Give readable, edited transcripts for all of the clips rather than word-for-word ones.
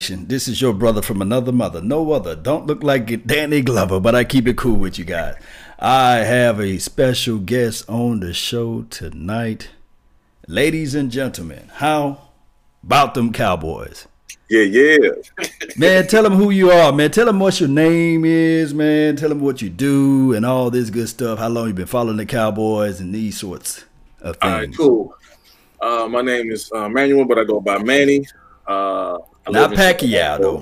Connection. This is your brother from another mother. No other. Don't look like Danny Glover, but I keep it cool with you guys. I have a special guest on the show tonight. Ladies and gentlemen, how about them Cowboys? Yeah. Man, tell them who you are, man. Tell them what your name is, man. Tell them what you do and all this good stuff. How long you been following the Cowboys and these sorts of things. All right, cool. My name is Manuel, but I go by Manny. Not Pacquiao, though.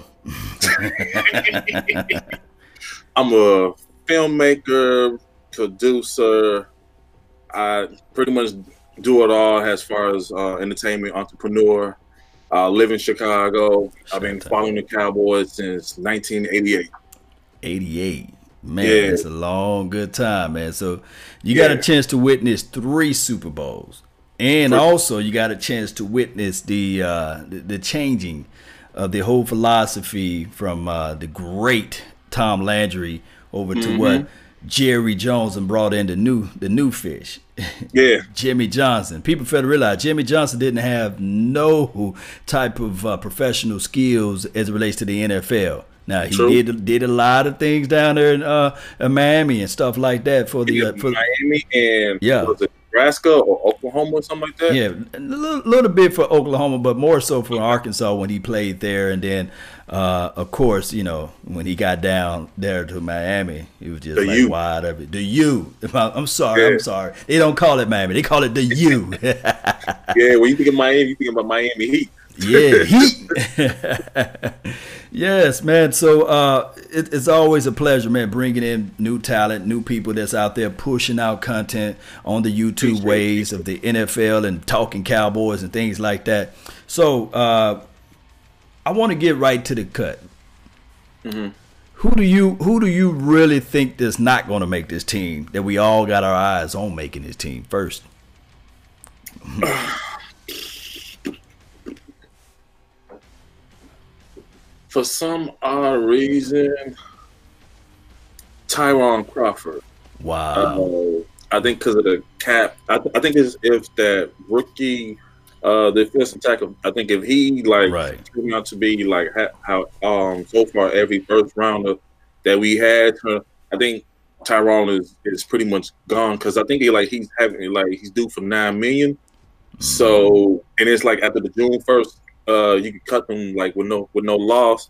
I'm a filmmaker, producer. I pretty much do it all as far as entertainment entrepreneur. Live in Chicago. I've been following the Cowboys since 1988. 88. Man, it's a long, good time, man. So you got a chance to witness 3 Super Bowls. And also you got a chance to witness the changing of the whole philosophy from the great Tom Landry over to what Jerry Jones and brought in the new fish. Yeah. Jimmy Johnson. People fail to realize Jimmy Johnson didn't have no type of professional skills as it relates to the NFL. Now he did a lot of things down there in Miami and stuff like that for the for Miami and was it Nebraska or Oklahoma or something like that? Yeah, a little bit for Oklahoma, but more so for Arkansas when he played there. And then, of course, you know, when he got down there to Miami, he was just wide of it. The U. I'm sorry. They don't call it Miami. They call it the U. Yeah, when you think of Miami, you think about Miami Heat. Yeah, Heat. Yes, man. So it's always a pleasure, man, bringing in new talent, new people that's out there pushing out content on the YouTube ways of the NFL and talking Cowboys and things like that. So I want to get right to the cut. Who do you really think that's not going to make this team that we all got our eyes on making this team first? For some odd reason, Tyrone Crawford. Wow. I think because of the cap. I think it's if that rookie, the defensive tackle. I think if he turned out to be like how so far every first rounder that we had, I think Tyrone is pretty much gone because I think he's due for $9 million. So and it's like after the June 1st. You can cut them with no loss.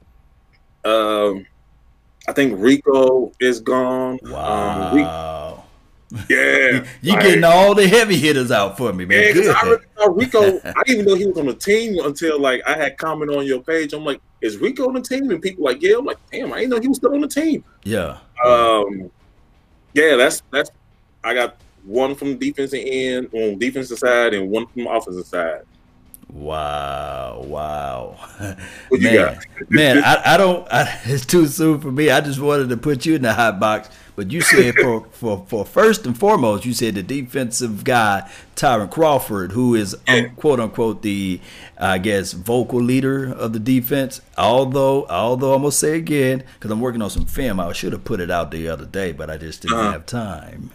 I think Rico is gone. Wow. You getting all the heavy hitters out for me, man. Yeah, because I really thought Rico. I didn't even know he was on the team until I had comment on your page. I'm like, is Rico on the team? And people like, yeah. I'm like, damn, I didn't know he was still on the team. Yeah. That's. I got one from the defensive end on defensive side and one from the offensive side. Wow. What you got? Man, I don't it's too soon for me. I just wanted to put you in the hot box. But you said for first and foremost, you said the defensive guy, Tyrone Crawford, who is quote unquote the vocal leader of the defense. Although I'm gonna say again, because I'm working on some film, I should have put it out the other day, but I just didn't have time.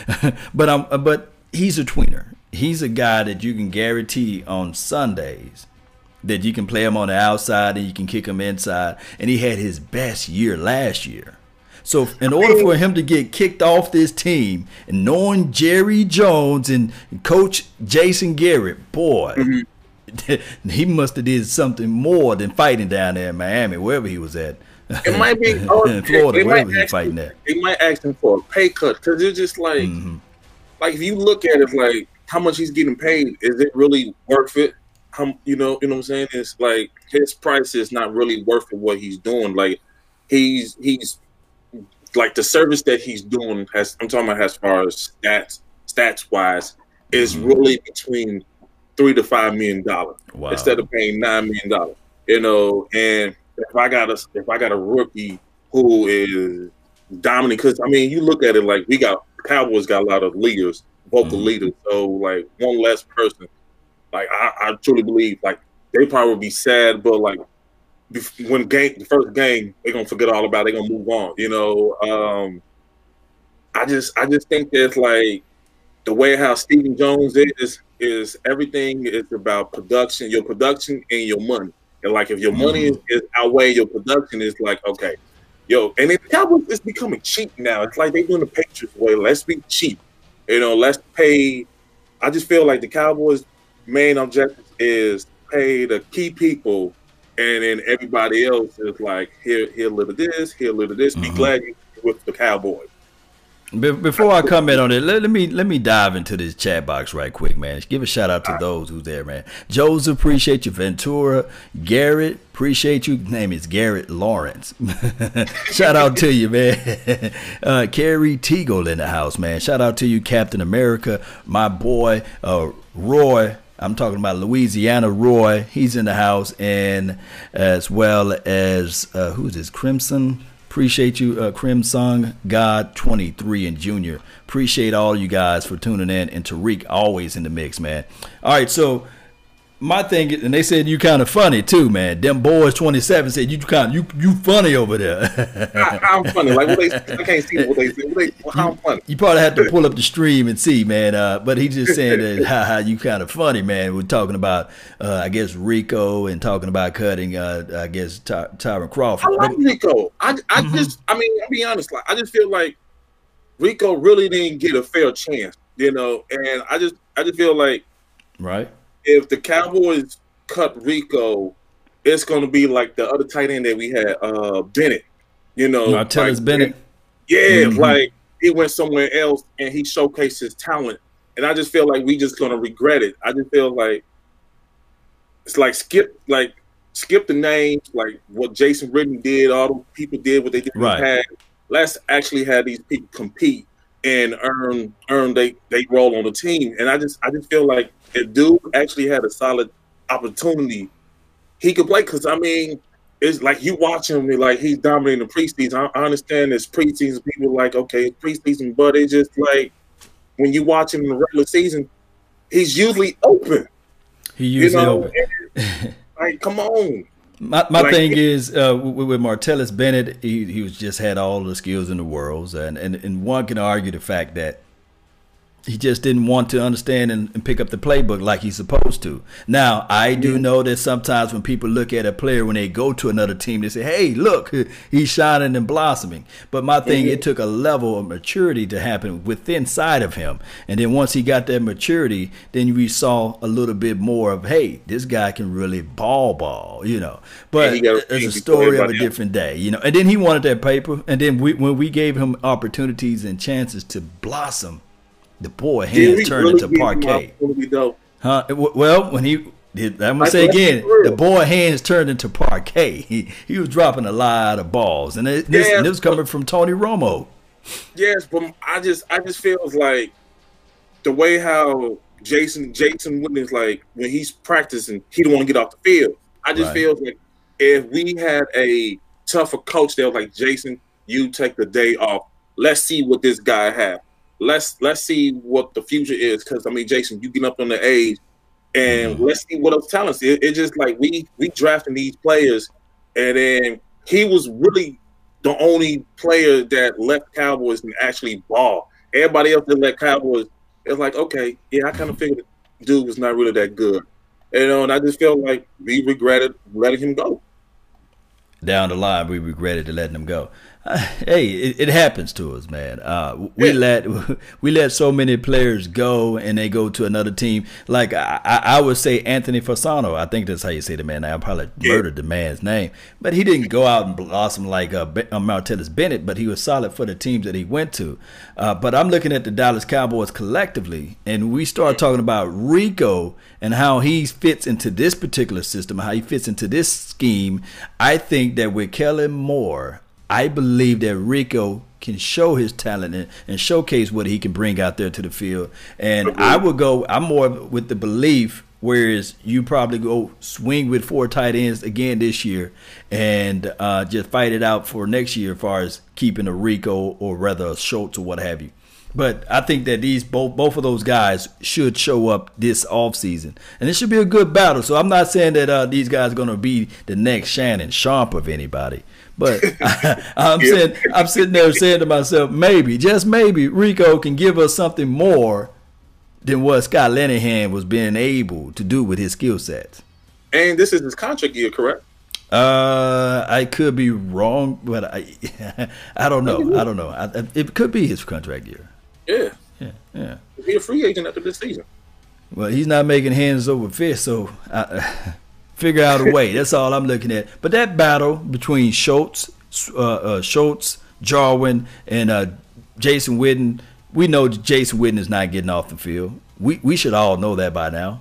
But he's a tweener. He's a guy that you can guarantee on Sundays that you can play him on the outside and you can kick him inside. And he had his best year last year. So in order for him to get kicked off this team, and knowing Jerry Jones and Coach Jason Garrett, boy, he must have did something more than fighting down there in Miami, wherever he was at. It might be in Florida, wherever he was fighting at. They might ask him for a pay cut because it's just like if you look at it how much he's getting paid, is it really worth it? You know what I'm saying? It's like his price is not really worth it what he's doing. Like he's like the service that he's doing I'm talking about as far as stats wise is really between $3 to $5 million instead of paying $9 million. You know, and if I got a rookie who is dominant, because I mean you look at it Cowboys got a lot of leaders. Vocal leaders, so one less person. I truly believe they probably be sad, but when the first game they're gonna forget all about it, they're gonna move on. You know, I just think that the way how Stephen Jones is everything is about production, your production and your money. And like if your money is outweigh your production, it's like okay, yo. And the Cowboys is becoming cheap now. It's like they doing the Patriots way. Let's be cheap. Let's pay. I just feel like the Cowboys' main objective is pay the key people, and then everybody else is like here a little this, here a little this. Be glad you're with the Cowboys. Before I comment on it, let me dive into this chat box right quick, man. Give a shout out to those who's there, man. Joseph, appreciate you. Ventura, Garrett, appreciate you. Name is Garrett Lawrence. Shout out to you, man. Carrie Teagle in the house, man. Shout out to you, Captain America, my boy Roy. I'm talking about Louisiana Roy. He's in the house, and as well as who's this? Crimson. Appreciate you, Crimson God 23 and Junior. Appreciate all you guys for tuning in, and Tariq always in the mix, man. All right, so my thing is, and they said you kind of funny too, man. Them boys 27 said you funny over there. I'm funny. Like I can't see what they say. How funny? You probably have to pull up the stream and see, man. But he's just saying that how you kind of funny, man. We're talking about I guess Rico and talking about cutting I guess Tyron Crawford. I like Rico. I just I'll be honest. Like I just feel like Rico really didn't get a fair chance, and I just feel like right. If the Cowboys cut Rico, it's going to be like the other tight end that we had, Bennett. Martellus like, Bennett. Yeah, like he went somewhere else and he showcased his talent. And I just feel like we just going to regret it. I just feel like it's like skip the names, like what Jason Witten did, all the people did what they did. Right. Let's actually have these people compete and earn they role on the team. And I just feel like if dude actually had a solid opportunity, he could play. Because it's like you watch him, like he's dominating the preseason. I understand it's preseason. People are like, okay, it's preseason, but it's just like when you watch him in the regular season, he's usually open. He usually open. Like, come on. My thing is with Martellus Bennett, he was just had all the skills in the world, and one can argue the fact that he just didn't want to understand and pick up the playbook like he's supposed to. Now, I do know that sometimes when people look at a player, when they go to another team, they say, hey, look, he's shining and blossoming. But my thing, it took a level of maturity to happen within inside of him. And then once he got that maturity, then we saw a little bit more of, hey, this guy can really ball, But it's a story of a different day, And then he wanted that paper. And then when we gave him opportunities and chances to blossom, the boy hands turned into parquet. Huh? Well, when I'm gonna say again, the boy hands turned into parquet. He was dropping a lot of balls, and this was coming from Tony Romo. Yes, but I just feels like the way how Jason Witten is like when he's practicing, he don't want to get off the field. I just feel like if we had a tougher coach, that was like, Jason, you take the day off. Let's see what this guy has. Let's see what the future is, because Jason, you get up on the age, and let's see what else talents. It's just like we drafting these players, and then he was really the only player that left Cowboys and actually ball. Everybody else that left Cowboys, it's like, okay, yeah, I kind of figured the dude was not really that good, and I just felt like we regretted letting him go. Down the line, we regretted to letting him go. Hey, it happens to us, man. We let so many players go, and they go to another team. Like I would say Anthony Fasano. I think that's how you say the man. I probably murdered the man's name, but he didn't go out and blossom like Martellus Bennett. But he was solid for the teams that he went to. But I'm looking at the Dallas Cowboys collectively, and we start talking about Rico and how he fits into this particular system, how he fits into this scheme. I think that with Kellen Moore, I believe that Rico can show his talent and showcase what he can bring out there to the field. And I'm more with the belief, whereas you probably go swing with 4 tight ends again this year and just fight it out for next year as far as keeping a Rico or rather a Schultz or what have you. But I think that these both of those guys should show up this offseason. And it should be a good battle. So I'm not saying that these guys are going to be the next Shannon Sharp of anybody. But I'm sitting there saying to myself, maybe, just maybe, Rico can give us something more than what Scott Linehan was being able to do with his skill sets. And this is his contract year, correct? I could be wrong, but I don't know. I don't know. It could be his contract year. Yeah. Yeah. He's a free agent after this season. Well, he's not making hands over fist, so figure out a way. That's all I'm looking at. But that battle between Schultz, Jarwin, and Jason Witten, we know Jason Witten is not getting off the field. We should all know that by now.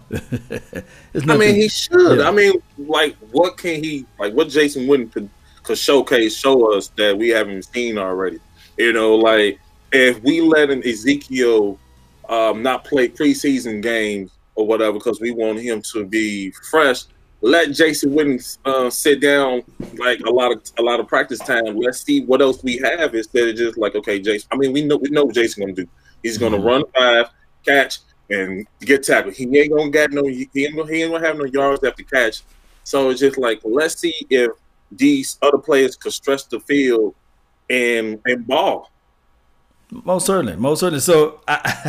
I mean, he should. Yeah. I mean, like, what can he, like, what Jason Witten could show us that we haven't seen already? You know, like, if we let Ezekiel not play preseason games or whatever because we want him to be fresh, let Jason Witten sit down like a lot of practice time. Let's see what else we have instead of just like, okay, Jason. I mean, we know what Jason's gonna do. He's gonna run 5, catch, and get tackled. He ain't gonna have no yards after catch. So it's just like, let's see if these other players could stretch the field and ball. Most certainly. So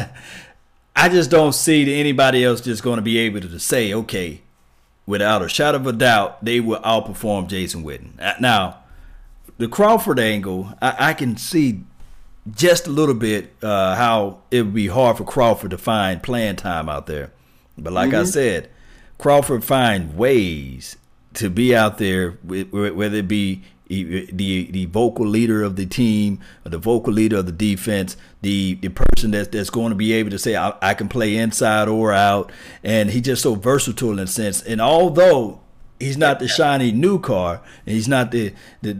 I just don't see anybody else just going to be able to say, okay, without a shadow of a doubt, they will outperform Jason Witten. Now, the Crawford angle, I can see just a little bit how it would be hard for Crawford to find playing time out there. But like I said, Crawford find ways to be out there, whether it be the vocal leader of the team, or the vocal leader of the defense, the person that's going to be able to say, I can play inside or out. And he's just so versatile in a sense. And although he's not the shiny new car, and he's not the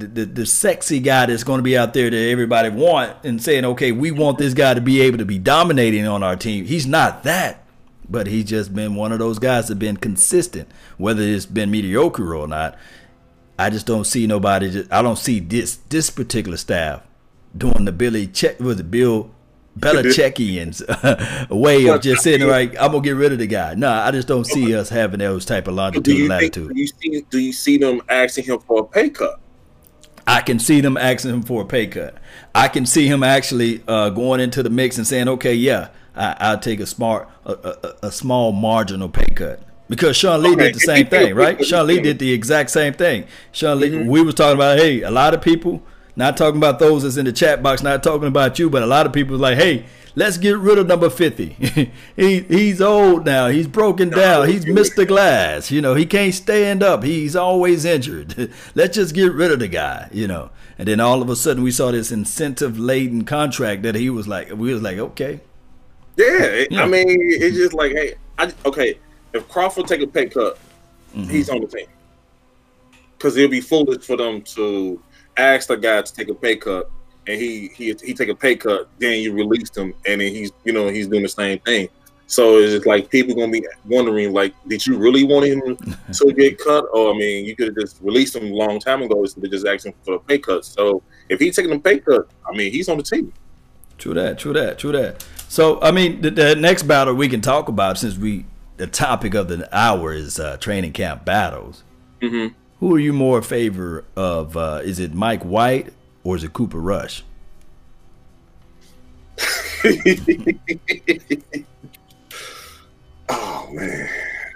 sexy guy that's going to be out there that everybody want and saying, okay, we want this guy to be able to be dominating on our team. He's not that, but he's just been one of those guys that been consistent, whether it's been mediocre or not. I just don't see nobody. I don't see this particular staff doing the Bill Belichickian's way of just saying, like, I'm gonna get rid of the guy. No, I just don't see us having those type of longitudinal latitude. Do you see them asking him for a pay cut? I can see them asking him for a pay cut. I can see him actually going into the mix and saying, okay, yeah, I'll take a small marginal pay cut. Because Sean Lee did the same thing, right? Sean Lee did the exact same thing. Sean Lee, we was talking about, hey, a lot of people, not talking about those that's in the chat box, not talking about you, but a lot of people was like, hey, let's get rid of number 50. He's old now. He's broken down. He's Mr. Glass. You know, he can't stand up. He's always injured. Let's just get rid of the guy, you know. And then all of a sudden we saw this incentive-laden contract that we was like, okay. Yeah, I mean, it's just like, hey, okay. If Crawford take a pay cut, he's on the team. Because it'll be foolish for them to ask the guy to take a pay cut, and he take a pay cut, then you release him, and then he's doing the same thing. So it's just like people gonna be wondering, like, did you really want him to get cut? Or I mean, you could have just released him a long time ago instead of just asking for a pay cut. So if he's taking a pay cut, I mean, he's on the team. True that. So I mean, the next battle we can talk about, since the topic of the hour is training camp battles. Mm-hmm. Who are you more in favor of? Is it Mike White or is it Cooper Rush? Oh man,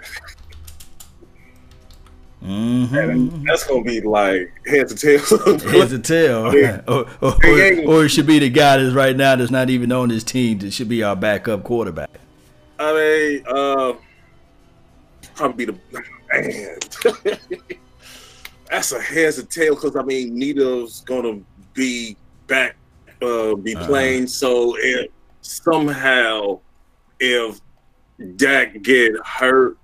that's gonna be like heads or tails. Heads or tail, or it should be the guy that's right now that's not even on this team. That should be our backup quarterback. I mean, probably be the man. That's a heads or tail because I mean, Nito's gonna be back, playing. So if somehow if Dak get hurt,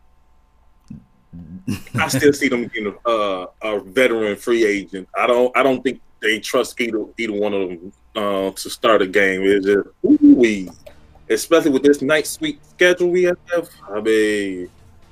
I still see them getting a veteran free agent. I don't think they trust either one of them to start a game. It's just especially with this night sweep schedule we have. I mean,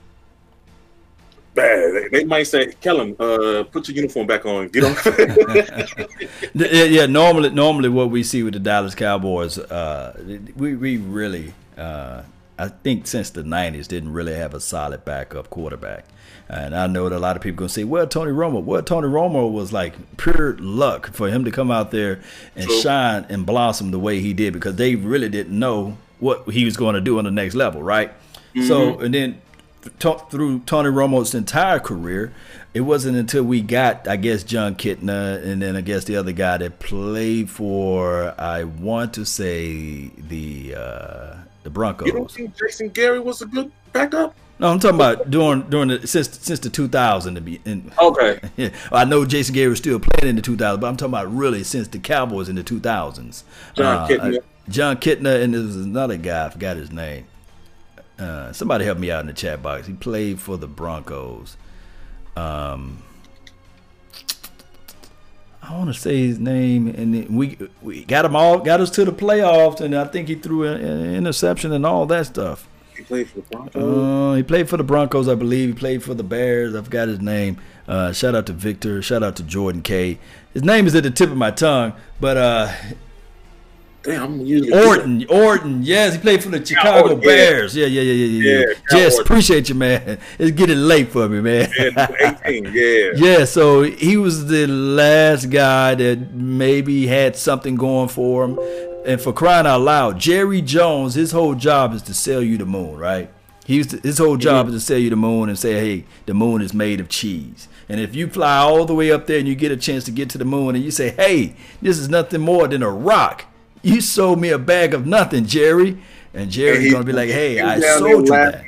bad. They might say, "Kellen, put your uniform back on. Get on." Yeah. Normally, what we see with the Dallas Cowboys, we really, I think since the '90s, didn't really have a solid backup quarterback. And I know that a lot of people gonna say, "Well, Tony Romo." Well, Tony Romo was like pure luck for him to come out there and shine and blossom the way he did, because they really didn't know what he was going to do on the next level, right? Mm-hmm. So, and then through Tony Romo's entire career, it wasn't until we got, I guess, Jon Kitna, and then I guess the other guy that played for, I want to say, the Broncos. You don't think Jason Gary was a good backup? No, I'm talking about during the since the 2000 to be. Okay. Yeah, I know Jason Gary was still playing in the 2000s, but I'm talking about really since the Cowboys in the 2000s. Jon Kitna. Jon Kitna, and there was another guy, I forgot his name. Somebody help me out in the chat box. He played for the Broncos. I want to say his name, and we got us to the playoffs, and I think he threw an interception and all that stuff. He played for the Broncos. He played for the Broncos, I believe. He played for the Bears. I forgot his name. Shout out to Victor. Shout out to Jordan K. His name is at the tip of my tongue, but damn, I'm usually Orton. Yes, he played for the Chicago Bears. Yeah. Jess, appreciate you, man. It's getting late for me, man. Yeah, 18. Yeah. Yeah. So he was the last guy that maybe had something going for him. And for crying out loud, Jerry Jones, his whole job is to sell you the moon, right? His whole job is to sell you the moon and say, hey, the moon is made of cheese. And if you fly all the way up there and you get a chance to get to the moon and you say, hey, this is nothing more than a rock, you sold me a bag of nothing, Jerry. And Jerry's going to be like, hey, I sold you that.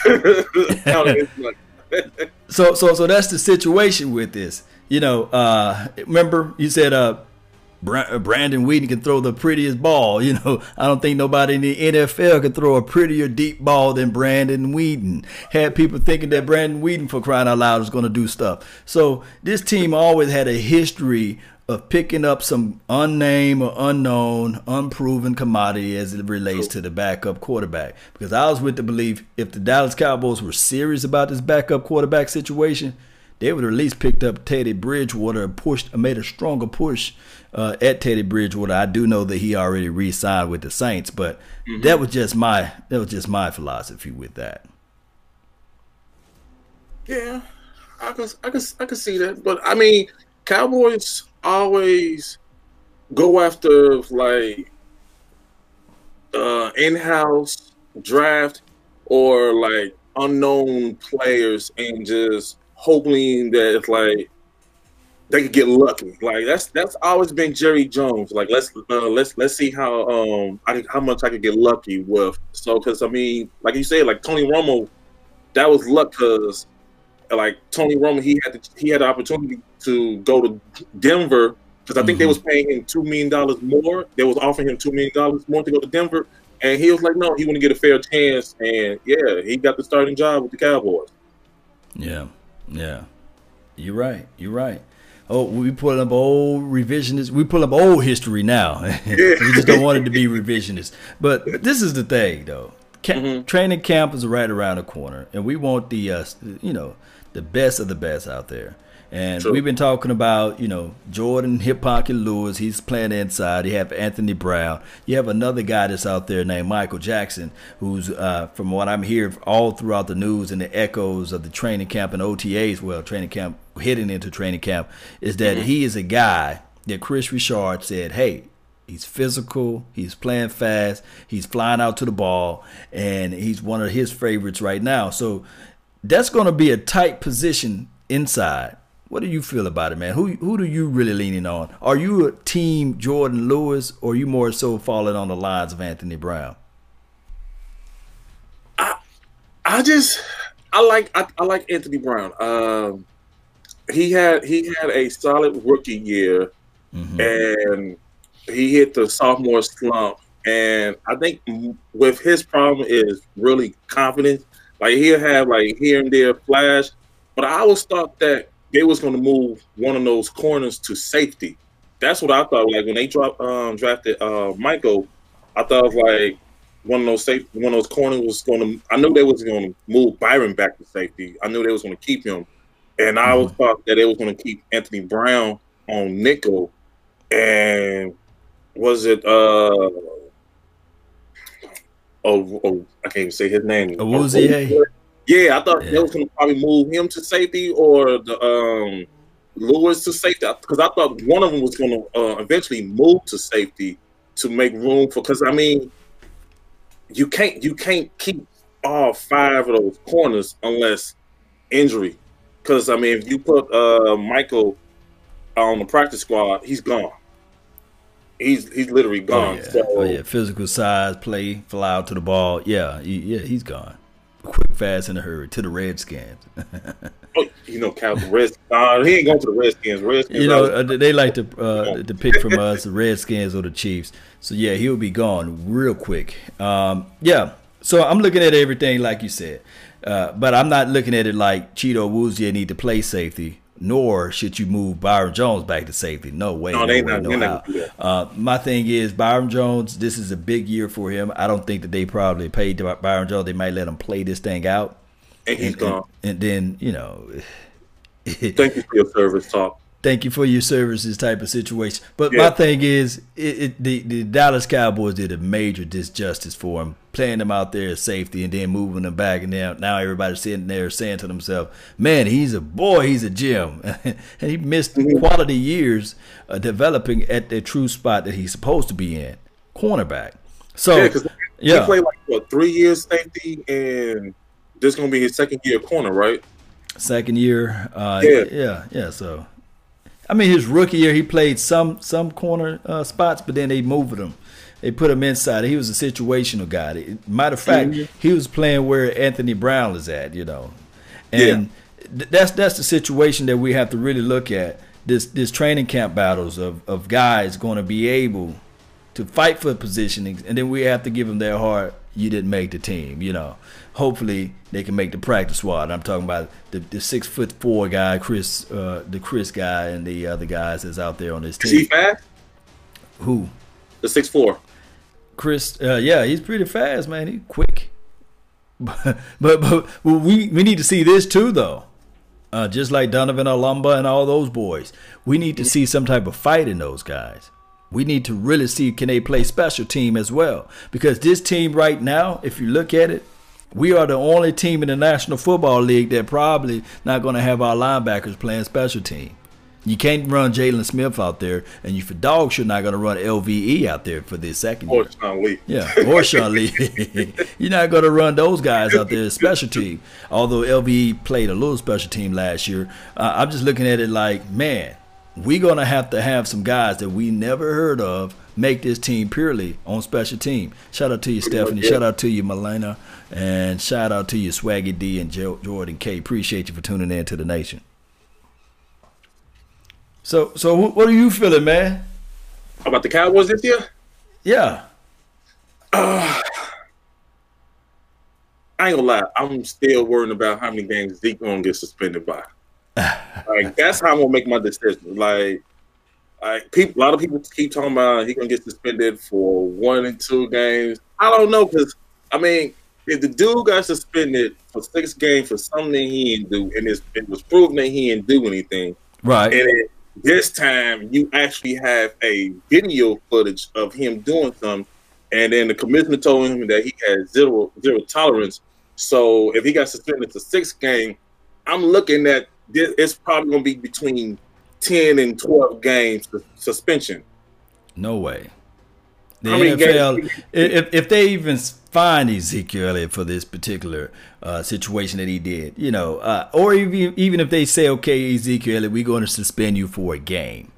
So that's the situation with this. You know, remember you said Brandon Weeden can throw the prettiest ball. You know, I don't think nobody in the NFL can throw a prettier deep ball than Brandon Weeden. Had people thinking that Brandon Weeden, for crying out loud, was going to do stuff. So this team always had a history of picking up some unnamed or unknown, unproven commodity as it relates to the backup quarterback. Because I was with the belief if the Dallas Cowboys were serious about this backup quarterback situation, they would have at least picked up Teddy Bridgewater and made a stronger push at Teddy Bridgewater. I do know that he already re-signed with the Saints, but that was just my philosophy with that. Yeah, I could see that, but I mean, Cowboys always go after like in-house draft or like unknown players and just hoping that it's like they could get lucky. Like that's always been Jerry Jones. Like let's see how much I could get lucky with. So because I mean, like you said, like Tony Romo, that was luck because like Tony Romo, he had the opportunity to go to Denver because I think they was paying him $2 million more. They was offering him $2 million more to go to Denver, and he was like, no, he want to get a fair chance, and yeah, he got the starting job with the Cowboys. Yeah, you're right. Oh, we pull up old revisionist. We pull up old history now. We just don't want it to be revisionist. But this is the thing, though. Training camp is right around the corner, and we want the the best of the best out there. And we've been talking about, Jordan Hip Pocket Lewis. He's playing inside. You have Anthony Brown. You have another guy that's out there named Michael Jackson, who's, from what I'm hearing all throughout the news and the echoes of the training camp and OTAs, training camp, heading into training camp, is that he is a guy that Chris Richard said, hey, he's physical, he's playing fast, he's flying out to the ball, and he's one of his favorites right now. So that's going to be a tight position inside. What do you feel about it, man? Who do you really leaning on? Are you a team Jordan Lewis, or are you more so falling on the lines of Anthony Brown? I like Anthony Brown. He had a solid rookie year, and he hit the sophomore slump. And I think with his problem is really confidence. Like he'll have like here and there flash, but I always thought that they was going to move one of those corners to safety. That's what I thought. Like when they drafted Michael, I thought like one of those corners was going to. I knew they was going to move Byron back to safety. I knew they was going to keep him, and I always thought that they was going to keep Anthony Brown on nickel. And was it? I can't even say his name. Awuzie. Yeah, I thought they was going to probably move him to safety or the Lewis to safety because I thought one of them was going to eventually move to safety to make room for. Because I mean, you can't keep all 5 of those corners unless injury. Because I mean, if you put Michael on the practice squad, he's gone. He's literally gone. Oh yeah, physical size, play, fly out to the ball. Yeah, he's gone. Quick, fast, in a hurry to the Redskins. Oh, you know, Cal, the Redskins. He ain't going to the Redskins. You know, they like to pick from us the Redskins or the Chiefs. So yeah, he'll be gone real quick. Yeah. So I'm looking at everything like you said, but I'm not looking at it like Cheeto Awuzie need to play safety. Nor should you move Byron Jones back to safety. No way. No how. My thing is Byron Jones, this is a big year for him. I don't think that they probably paid Byron Jones. They might let him play this thing out. And he's gone. And then, you know. Thank you for your service, Talk. Thank you for your services type of situation. But my thing is, the Dallas Cowboys did a major disjustice for him, playing him out there as safety and then moving him back. And now everybody's sitting there saying to themselves, man, he's a boy, he's a gem. And he missed quality years developing at the true spot that he's supposed to be in, cornerback. So, he played like, what, 3 years safety, and this is going to be his second year corner, right? Second year. Yeah. So. I mean, his rookie year, he played some corner spots, but then they moved him. They put him inside. He was a situational guy. Matter of fact, he was playing where Anthony Brown is at, you know. And that's the situation that we have to really look at. This training camp battles of guys going to be able to fight for positioning, and then we have to give them their heart. You didn't make the team, you know. Hopefully they can make the practice squad. I'm talking about the 6'4" guy, the Chris guy, and the other guys that's out there on this team. Is he fast? Who? The 6'4". Chris. Yeah, he's pretty fast, man. He's quick. But we need to see this too, though. Just like Donovan Olumba and all those boys, we need to see some type of fight in those guys. We need to really see, can they play special team as well? Because this team right now, if you look at it, we are the only team in the National Football League that probably not going to have our linebackers playing special team. You can't run Jalen Smith out there, and you for dog sure not going to run LVE out there for this second year. Or Sean Lee. Yeah, or Sean Lee. You're not going to run those guys out there as special team. Although LVE played a little special team last year, I'm just looking at it like, man, we're going to have some guys that we never heard of make this team purely on special team. Shout out to you, Stephanie. Shout out to you, Milena. And shout out to you, Swaggy D and Jordan K. Appreciate you for tuning in to the nation. So what are you feeling, man? About the Cowboys this year? Yeah. I ain't gonna lie. I'm still worrying about how many games Zeke gonna get suspended by. Like, that's how I'm gonna make my decision. Like a lot of people keep talking about he gonna get suspended for 1 and 2 games. I don't know, because I mean, if the dude got suspended for 6 games for something he didn't do, and it was proven that he didn't do anything, right? And this time you actually have a video footage of him doing something, and then the commissioner told him that he had zero tolerance. So if he got suspended for 6 games, I'm looking at it's probably going to be between 10 and 12 games suspension. No way. The NFL, if they even find Ezekiel Elliott for this particular situation that he did, you know, or even if they say, okay, Ezekiel Elliott, we're going to suspend you for a game.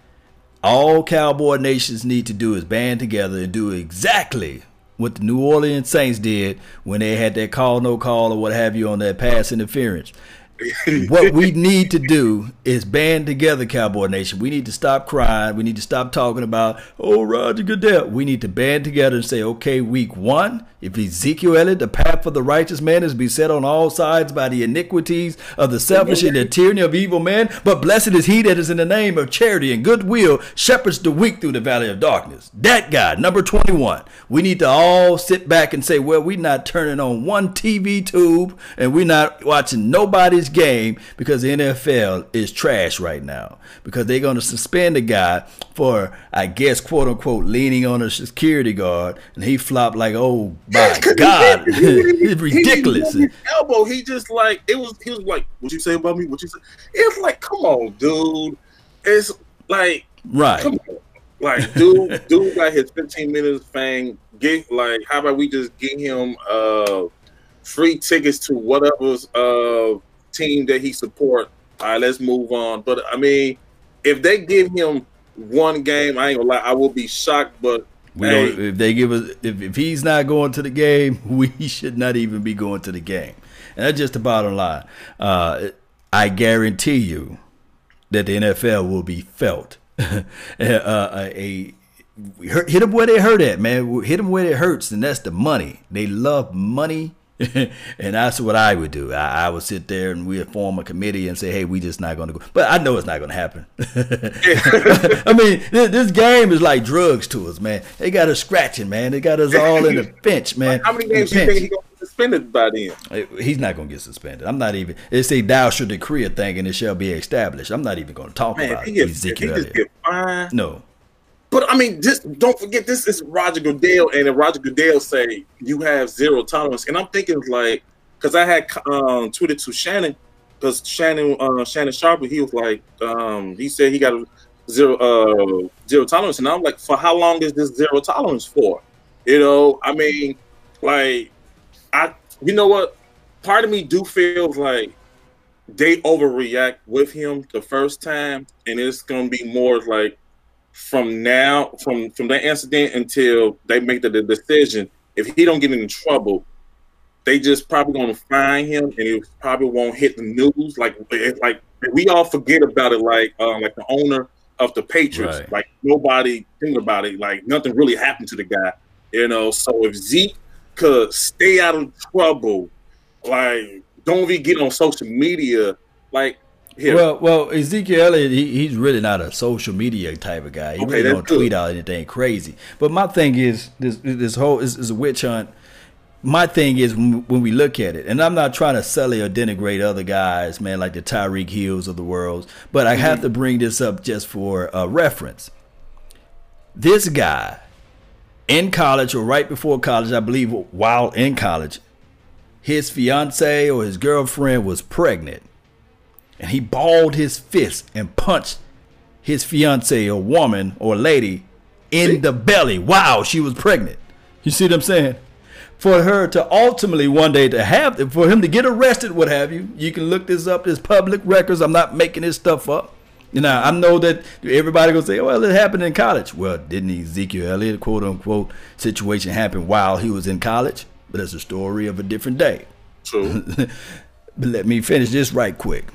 All Cowboy nations need to do is band together and do exactly what the New Orleans Saints did when they had that call, no call, or what have you on that pass interference. What we need to do is band together, Cowboy Nation. We need to stop crying. We need to stop talking about, oh, Roger Goodell. We need to band together and say, okay, week 1, if Ezekiel Elliott, the path of the righteous man is beset on all sides by the iniquities of the selfish and the tyranny of evil men, but blessed is he that is in the name of charity and goodwill, shepherds the weak through the valley of darkness. That guy, number 21. We need to all sit back and say, well, we're not turning on one TV tube and we're not watching nobody's game because the NFL is trash right now, because they're going to suspend a guy for, I guess, quote unquote, leaning on a security guard, and he flopped like, oh my God, it's ridiculous. His elbow, he just like, he was like, what you say about me? What you say? It's like, come on, dude. It's like, right. Come on. Like, dude got his 15 minutes fang. How about we just get him free tickets to whatever team that he support. All right, let's move on. But I mean, if they give him one game, I ain't gonna lie, I will be shocked. But if they give us, if he's not going to the game, we should not even be going to the game. And that's just the bottom line. I guarantee you that the NFL will be felt. Hit them where they hurt at, man. Hit them where it hurts, and that's the money. They love money. And that's what I would do. I would sit there and we'd form a committee and say, hey, we just not going to go. But I know it's not going to happen. I mean, this game is like drugs to us, man. They got us scratching, man. They got us all in the bench, man. How many games do you think he's going to get suspended by then? He's not going to get suspended. I'm not even. They say thou shall decree a thing and it shall be established. I'm not even going to talk about it. Ezekiel Elliott. No. But I mean, just don't forget, this is Roger Goodell, and Roger Goodell say you have zero tolerance, and I'm thinking like, because I had tweeted to Shannon, because Shannon Sharpe, he was like, he said he got a zero tolerance, and I'm like, for how long is this zero tolerance for? You know, I mean, like, you know what? Part of me do feel like they overreact with him the first time, and it's gonna be more like. From that incident until they make the decision, if he don't get in trouble, they just probably gonna fine him, and it probably won't hit the news. Like we all forget about it. Like the owner of the Patriots, right. Like nobody think about it. Like nothing really happened to the guy, you know. So if Zeke could stay out of trouble, like don't even get on social media, like. Here. Well, Ezekiel Elliott, he's really not a social media type of guy. He really don't tweet out anything crazy. But my thing is, this whole is a witch hunt. My thing is when we look at it, and I'm not trying to sully or denigrate other guys, man, like the Tyreek Hills of the world, but I have to bring this up just for reference. This guy, in college or right before college, I believe while in college, his fiance or his girlfriend was pregnant. And he balled his fist and punched his fiance or woman or lady in the belly while she was pregnant. You see what I'm saying? For her to ultimately one day for him to get arrested, what have you. You can look this up. There's public records. I'm not making this stuff up. You know, I know that everybody gonna say, well, it happened in college. Well, didn't Ezekiel Elliott, quote unquote, situation happen while he was in college? But it's a story of a different day. True. But let me finish this right quick.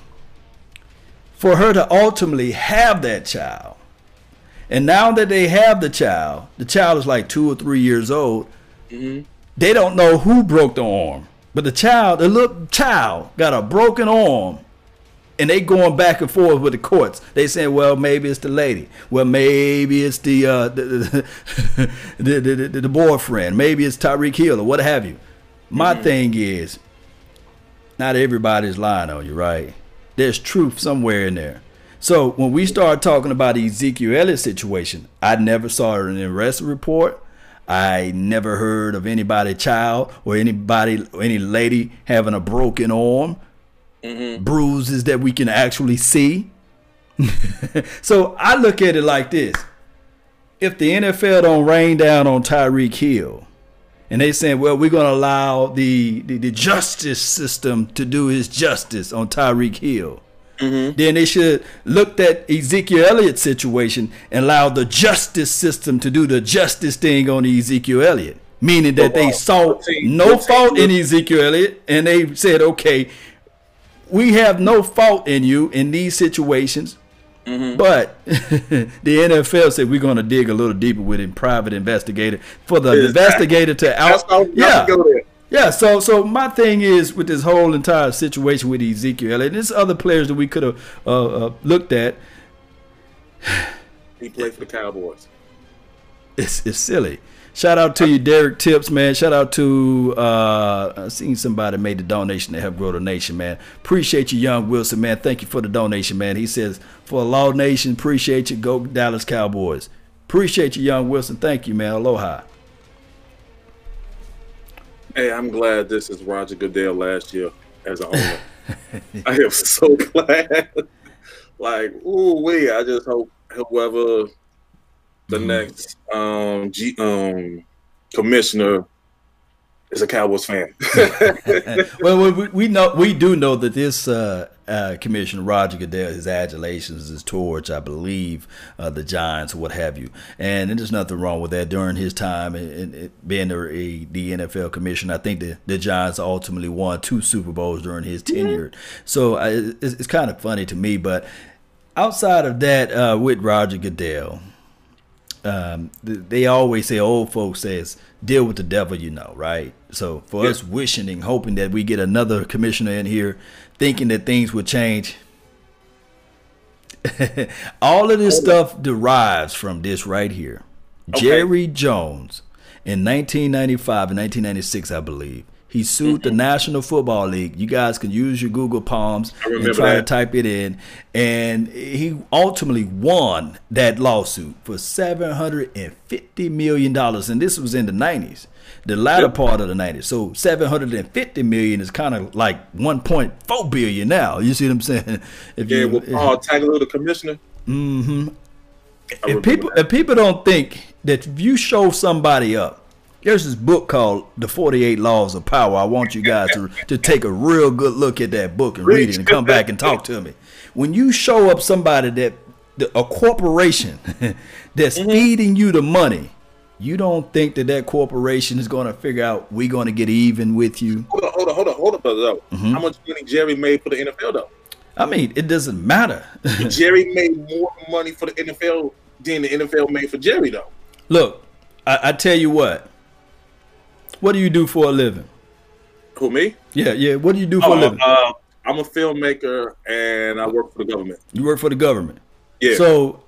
For her to ultimately have that child, and now that they have the child is like 2 or 3 years old. Mm-hmm. They don't know who broke the arm, but the little child got a broken arm, and they going back and forth with the courts. They saying, well, maybe it's the lady, well, maybe it's the boyfriend, maybe it's Tyreek Hill or what have you. My thing is, not everybody's lying on you, right? There's truth somewhere in there. So when we start talking about the Ezekiel Elliott situation, I never saw an arrest report. I never heard of anybody's child or any lady having a broken arm, bruises that we can actually see. So I look at it like this. If the NFL don't rain down on Tyreek Hill, and they saying, well, we're going to allow the justice system to do his justice on Tyreek Hill. Then they should look at Ezekiel Elliott's situation and allow the justice system to do the justice thing on Ezekiel Elliott. Meaning that they saw no fault in Ezekiel Elliott, and they said, okay, we have no fault in you in these situations. But the NFL said we're going to dig a little deeper with a private investigator for the investigator to So my thing is with this whole entire situation with Ezekiel Elliott, and there's other players that we could have looked at. He played for the Cowboys. It's silly. Shout out to you, Derek Tips, man. Shout out to I seen somebody made the donation to help grow the nation, man. Appreciate you, Young Wilson, man. Thank you for the donation, man. He says, for a Law Nation, appreciate you. Go Dallas Cowboys. Appreciate you, Young Wilson. Thank you, man. Aloha. Hey, I'm glad this is Roger Goodell last year as an owner. I am so glad. Like, I just hope whoever the next commissioner as a Cowboys fan. Well, we do know that this Commissioner Roger Goodell, his adulations is towards, I believe, the Giants or what have you, and there's nothing wrong with that. During his time and being the NFL commissioner, I think the Giants ultimately won 2 Super Bowls during his tenure. So it's kind of funny to me, but outside of that, with Roger Goodell, they always say, old folks says, deal with the devil, right? So for us wishing and hoping that we get another commissioner in here thinking that things would change, all of this stuff derives from this right here. Okay. Jerry Jones in 1995 and 1996, I believe, he sued the National Football League. You guys can use your Google Palms and try to type it in. And he ultimately won that lawsuit for $750 million. And this was in the 90s, the latter part of the 90s. So $750 million is kind of like $1.4 billion now. You see what I'm saying? With Paul Tagliabue, the commissioner. Mm-hmm. If people don't think that if you show somebody up, there's this book called The 48 Laws of Power. I want you guys to take a real good look at that book and read it and come back and talk to me. When you show up somebody a corporation that's feeding you the money, you don't think that corporation is going to figure out we're going to get even with you? Hold up, brother. How much money Jerry made for the NFL, though? I mean, it doesn't matter. Jerry made more money for the NFL than the NFL made for Jerry, though. Look, I tell you what. What do you do for a living? Who, me? Yeah. What do you do for a living? I'm a filmmaker and I work for the government. You work for the government? Yeah. So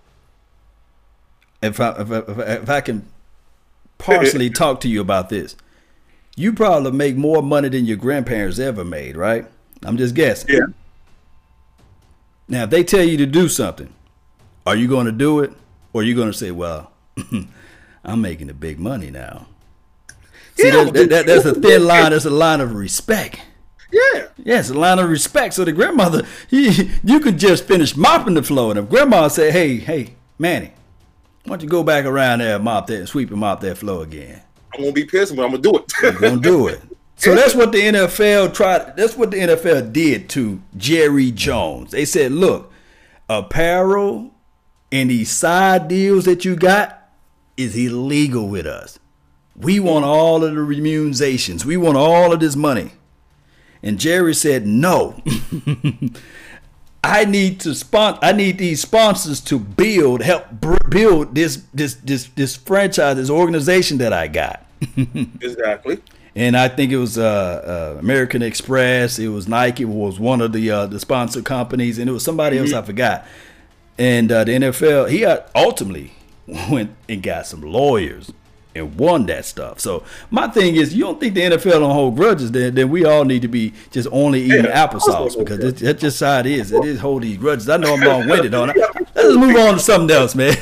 if I can partially talk to you about this, you probably make more money than your grandparents ever made, right? I'm just guessing. Yeah. Now, if they tell you to do something, are you going to do it? Or are you going to say, well, I'm making the big money now? See, there's a thin line. There's a line of respect. Yeah. Yes, a line of respect. So the grandmother, you could just finish mopping the floor. And if grandma say, hey, Manny, why don't you go back around there and mop that and sweep and mop that floor again? I'm going to be pissed, but I'm going to do it. You're going to do it. So that's what the NFL tried. That's what the NFL did to Jerry Jones. They said, look, apparel and these side deals that you got is illegal with us. We want all of the remunerations. We want all of this money. And Jerry said, no. I need these sponsors to help build this franchise, this organization that I got. Exactly. And I think it was American Express. It was Nike. It was one of the sponsor companies, and it was somebody else I forgot. And the NFL, he ultimately went and got some lawyers and won that stuff. So my thing is, you don't think the NFL don't hold grudges? Then we all need to be just only eating applesauce, because that's just how it is. It is hold these grudges. I know I'm long-winded on it. Let's move on to something else, man.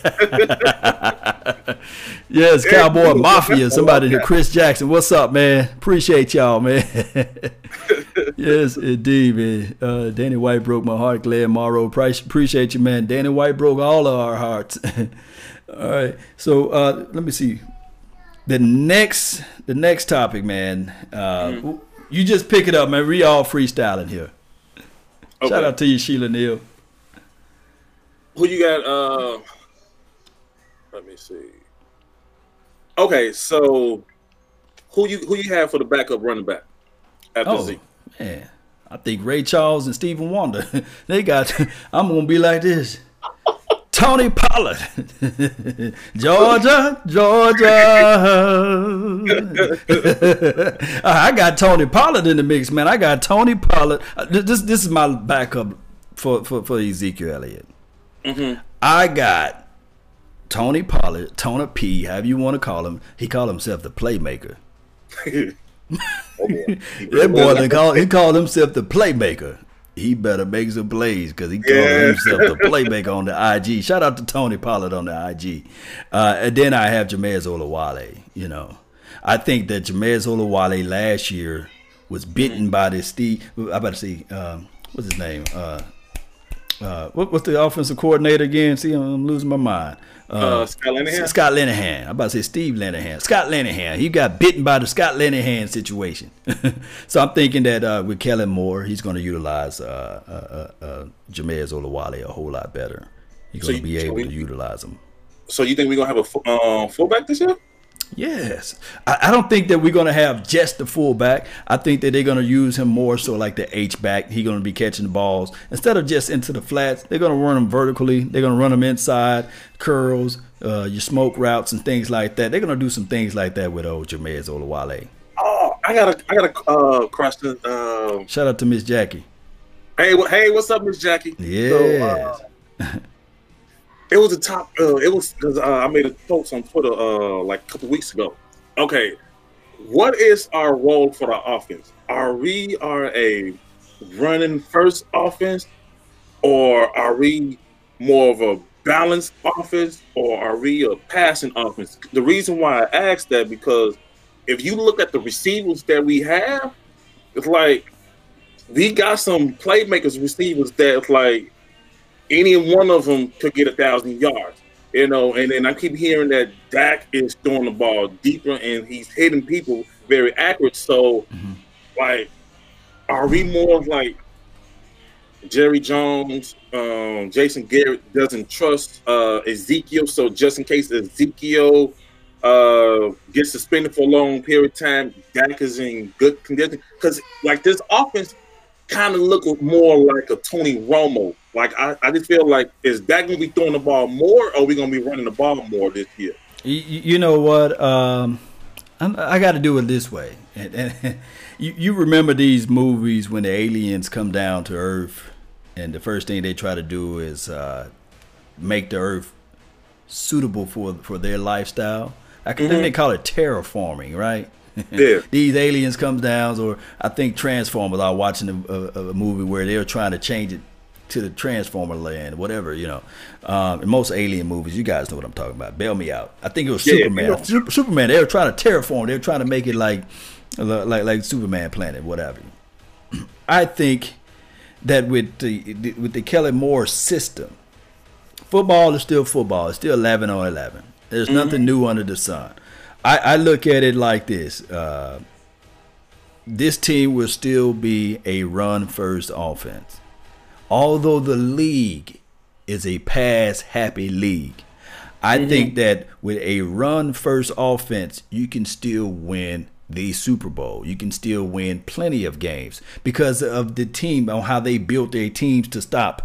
Yes, Cowboy Mafia. Somebody to Chris Jackson. What's up, man? Appreciate y'all, man. Yes, indeed, man. Danny White broke my heart. Glenn Morrow, appreciate you, man. Danny White broke all of our hearts. All right, so let me see. The next topic, man. You just pick it up, man. We all freestyling here. Okay. Shout out to you, Sheila Neal. Who you got? Let me see. Okay, so who you have for the backup running back after Zeke? Man, I think Ray Charles and Stephen Wonder. They got. I'm gonna be like this. Tony Pollard, Georgia. I got Tony Pollard in the mix, man. I got Tony Pollard. This is my backup for Ezekiel Elliott. I got Tony Pollard, Tony P, however you want to call him. He called himself the playmaker. That boy, he called himself the playmaker. He better make some plays, because he called himself the playmaker on the IG. Shout out to Tony Pollard on the IG. And then I have Jameis Olawale. I think that Jameis Olawale last year was bitten by this Steve. I'm about to see, what's his name? what's the offensive coordinator again? See, I'm losing my mind. Scott Linehan. Scott Linehan. I'm about to say Steve Linehan. Scott Linehan. He got bitten by the Scott Linehan situation. So I'm thinking that with Kellen Moore, he's going to utilize Jamez Olawale a whole lot better. He's going to be able to utilize him. So you think we're going to have a fullback this year? Yes. I don't think that we're going to have just the fullback. I think that they're going to use him more so like the H-back. He's going to be catching the balls. Instead of just into the flats, they're going to run them vertically. They're going to run them inside, curls, your smoke routes and things like that. They're going to do some things like that with old Jamez Olawale. Oh, I got a question. Shout out to Miss Jackie. Hey, what's up, Miss Jackie? Yes. So, it was a top. It was because I made a post on Twitter like a couple weeks ago. Okay, what is our role for the offense? Are we a running first offense, or are we more of a balanced offense, or are we a passing offense? The reason why I asked that because if you look at the receivers that we have, it's like we got some playmakers receivers that's like. Any one of them could get 1,000 yards, and then I keep hearing that Dak is throwing the ball deeper and he's hitting people very accurate. So, like, are we more like Jerry Jones? Jason Garrett doesn't trust Ezekiel, so just in case Ezekiel gets suspended for a long period of time, Dak is in good condition because, like, this offense kind of look more like a Tony Romo. Like, I just feel like, is Dak going to be throwing the ball more, or are we going to be running the ball more this year? You know what? I got to do it this way. And you remember these movies when the aliens come down to Earth, and the first thing they try to do is make the Earth suitable for their lifestyle. I think they call it terraforming, right? Yeah. These aliens come down, or I think Transformers. I was watching a movie where they were trying to change it to the Transformer land, whatever, in most alien movies, you guys know what I'm talking about. Bail me out. I think it was Superman. Superman, they were trying to terraform. They were trying to make it like Superman planet, whatever. I think that with the Kellen Moore system, football is still football. It's still 11 on 11. There's nothing new under the sun. I look at it like this. This team will still be a run-first offense. Although the league is a pass-happy league, I think that with a run-first offense, you can still win the Super Bowl. You can still win plenty of games because of the team, on how they built their teams to stop,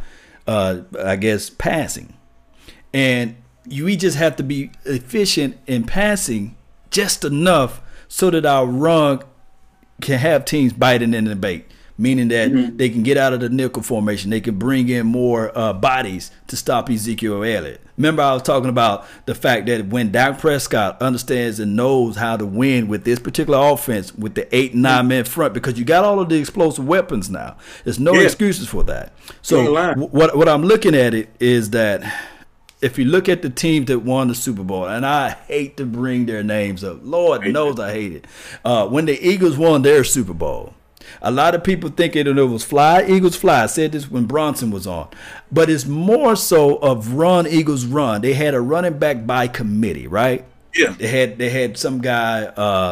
passing. And we just have to be efficient in passing just enough so that our run can have teams biting in the bait. Meaning that they can get out of the nickel formation. They can bring in more bodies to stop Ezekiel Elliott. Remember, I was talking about the fact that when Dak Prescott understands and knows how to win with this particular offense with the 8 and 9 men front, because you got all of the explosive weapons now. There's no excuses for that. So what I'm looking at it is that if you look at the teams that won the Super Bowl, and I hate to bring their names up. Lord knows I hate it. When the Eagles won their Super Bowl, a lot of people think it was fly, Eagles fly. I said this when Bronson was on. But it's more so of run, Eagles run. They had a running back by committee, right? Yeah. They had some guy,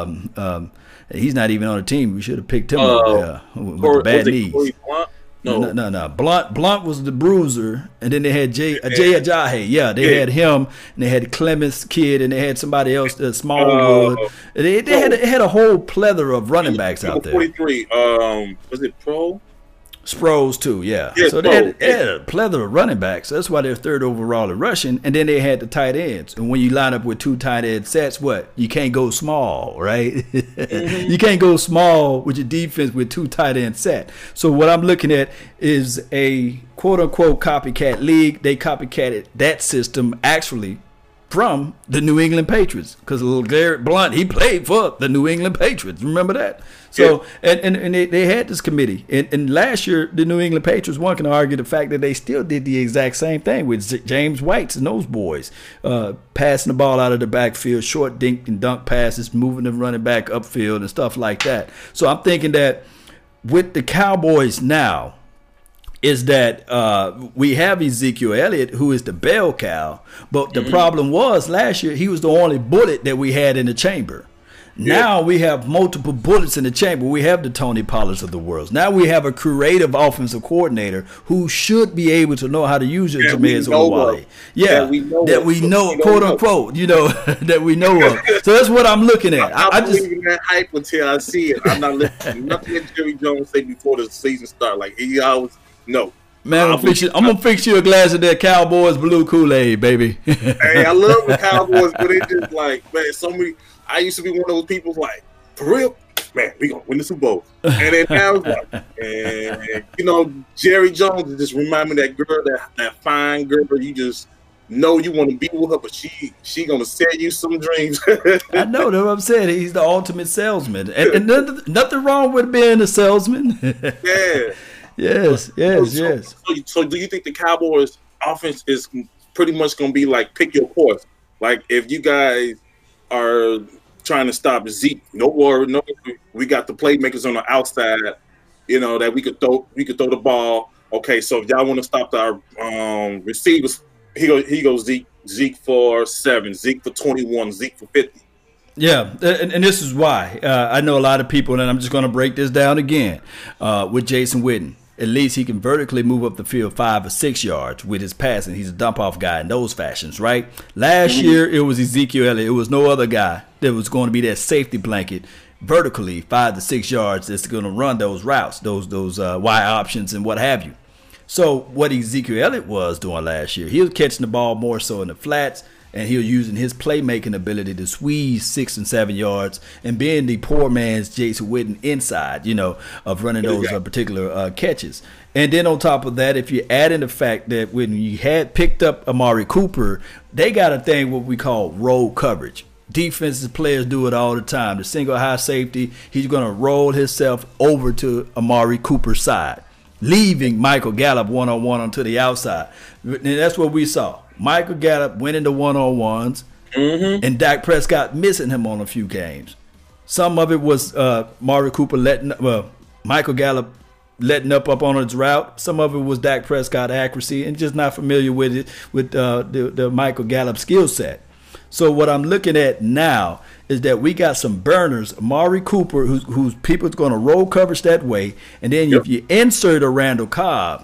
he's not even on the team. We should have picked him up with the bad knees. No. Blunt was the bruiser, and then they had Jay Ajayi. Yeah, they had him, and they had Clemens Kidd, and they had somebody else, Smallwood. They had a whole plethora of running backs out there. 43. Was it Pro? Sproles too, yeah. So they had a plethora of running backs. So that's why they're third overall in rushing. And then they had the tight ends. And when you line up with 2 tight end sets, what? You can't go small, right? You can't go small with your defense with 2 tight end set. So what I'm looking at is a quote-unquote copycat league. They copycatted that system actually from the New England Patriots, because little Garrett Blunt, he played for the New England Patriots. Remember that? So, and they had this committee. And last year, the New England Patriots, one can argue the fact that they still did the exact same thing with James Whites and those boys, passing the ball out of the backfield, short dink and dunk passes, moving the running back upfield and stuff like that. So I'm thinking that with the Cowboys now, is that we have Ezekiel Elliott, who is the bell cow, but the problem was last year he was the only bullet that we had in the chamber. Now we have multiple bullets in the chamber. We have the Tony Pollards of the world. Now we have a creative offensive coordinator who should be able to know how to use your Jameis Owale. Yeah, that we know, quote unquote, that we know of. So that's what I'm looking at. I just believe in that hype until I see it. I'm not listening to nothing that Jerry Jones say before the season start. Like he always no. Man, I'm gonna fix you a glass of that Cowboys blue Kool-Aid, baby. Hey, I love the Cowboys, but it just like, man, so many. I used to be one of those people like, for real, man, we gonna win the Super Bowl. And then now it's like, and Jerry Jones just remind me of that girl, that fine girl, you just know you want to be with her, but she gonna sell you some dreams. I know that's what I'm saying. He's the ultimate salesman, and nothing wrong with being a salesman. Yeah. Yes. So do you think the Cowboys offense is pretty much gonna be like pick your course? Like if you guys are trying to stop Zeke, no worry, no. We got the playmakers on the outside, that we could throw the ball. Okay, so if y'all want to stop our receivers, he goes Zeke for 7, Zeke for 21, Zeke for 50. Yeah, and this is why I know a lot of people, and I'm just going to break this down again with Jason Witten. At least he can vertically move up the field 5 or 6 yards with his passing. He's a dump-off guy in those fashions, right? Last year, it was Ezekiel Elliott. It was no other guy that was going to be that safety blanket vertically 5 to 6 yards that's going to run those routes, those Y options and what have you. So what Ezekiel Elliott was doing last year, he was catching the ball more so in the flats, and he was using his playmaking ability to squeeze 6 and 7 yards and being the poor man's Jason Witten inside, of running those particular catches. And then on top of that, if you add in the fact that when you had picked up Amari Cooper, they got a thing what we call roll coverage. Defensive players do it all the time. The single high safety, he's going to roll himself over to Amari Cooper's side, leaving Michael Gallup one-on-one onto the outside. And that's what we saw. Michael Gallup winning the one-on-ones, and Dak Prescott missing him on a few games. Some of it was Amari Cooper Michael Gallup letting up on his route. Some of it was Dak Prescott accuracy and just not familiar with it with the Michael Gallup skill set. So what I'm looking at now is that we got some burners. Amari Cooper, whose people's going to roll coverage that way, and then if you insert a Randall Cobb,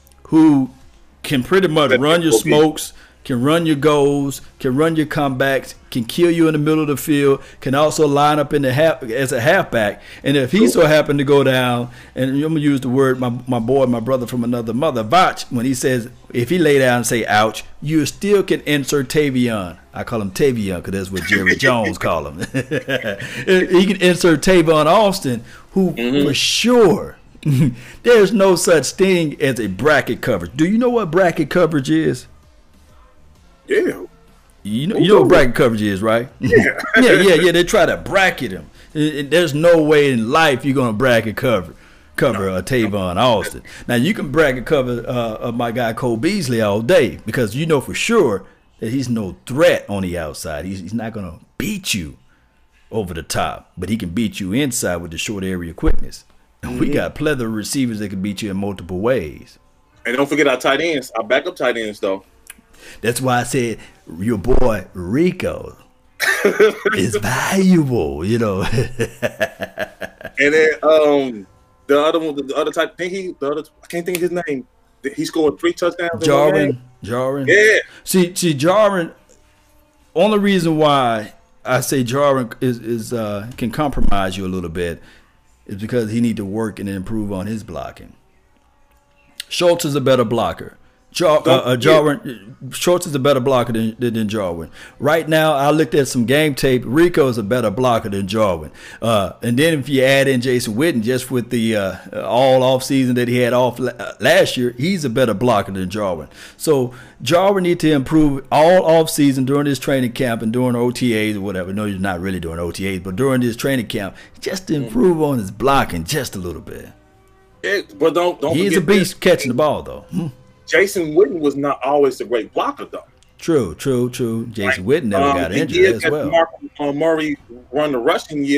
who can pretty much run your smokes, can run your goals, can run your comebacks, can kill you in the middle of the field, can also line up in the as a halfback. And if he so happened to go down, and I'm going to use the word my brother from another mother, Vach, when he says, if he lay down and say, ouch, you still can insert Tavion. I call him Tavion because that's what Jerry Jones call him. He can insert Tavon Austin, who for sure, there's no such thing as a bracket coverage. Do you know what bracket coverage is? Yeah. You know what bracket coverage is, right? Yeah. yeah. They try to bracket him. There's no way in life you're going to bracket cover Tavon Austin. Now, you can bracket cover my guy Cole Beasley all day because you know for sure that he's no threat on the outside. He's not going to beat you over the top, but he can beat you inside with the short area quickness. We got plethora of receivers that can beat you in multiple ways. And don't forget our tight ends, our backup tight ends, though. That's why I said your boy Rico is valuable, And then the other one, the other type, I can't think of his name. He scored 3 touchdowns. Jarwin. Yeah. See, Jarwin. Only reason why I say Jarwin is can compromise you a little bit is because he need to work and improve on his blocking. Schultz is a better blocker. Jarwin, Schultz is a better blocker than Jarwin. Right now, I looked at some game tape. Rico is a better blocker than Jarwin. And then if you add in Jason Witten, just with the all off season that he had off last year, he's a better blocker than Jarwin. So Jarwin need to improve all off season during his training camp and during OTAs or whatever. No, he's not really doing OTAs, but during his training camp, just to improve on his blocking just a little bit. Yeah, but don't he's a beast catching the ball though. Jason Witten was not always a great blocker, though. True. Jason Witten never got injured as well. Mark Murray run the rushing year.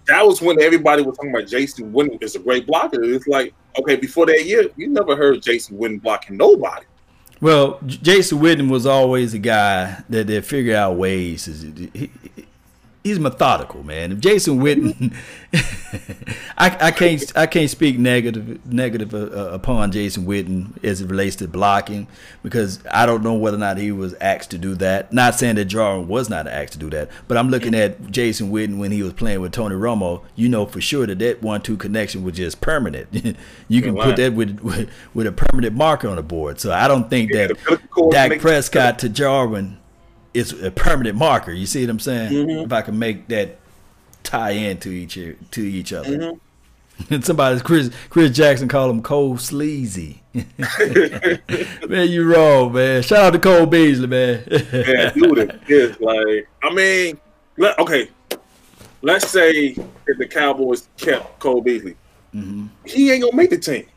that was when everybody was talking about Jason Witten is a great blocker. It's like, okay, before that year, you never heard Jason Witten blocking nobody. Well, Jason Witten was always a guy that figured out ways. He's methodical, man. If Jason Witten, I can't speak negative upon Jason Witten as it relates to blocking, because I don't know whether or not he was asked to do that. Not saying that Jarwin was not asked to do that, but I'm looking at Jason Witten when he was playing with Tony Romo. You know for sure that 1-2 connection was just permanent. You can put that with a permanent marker on the board. So I don't think that Dak Prescott to Jarwin is a permanent marker. You see what I'm saying? Mm-hmm. If I can make that tie in to each other. Mm-hmm. And somebody's Chris Jackson called him Cole Sleazy. Man, you wrong, man. Shout out to Cole Beasley, man. Yeah, dude, it's like, I mean, okay. Let's say if the Cowboys kept Cole Beasley, he ain't gonna make the team.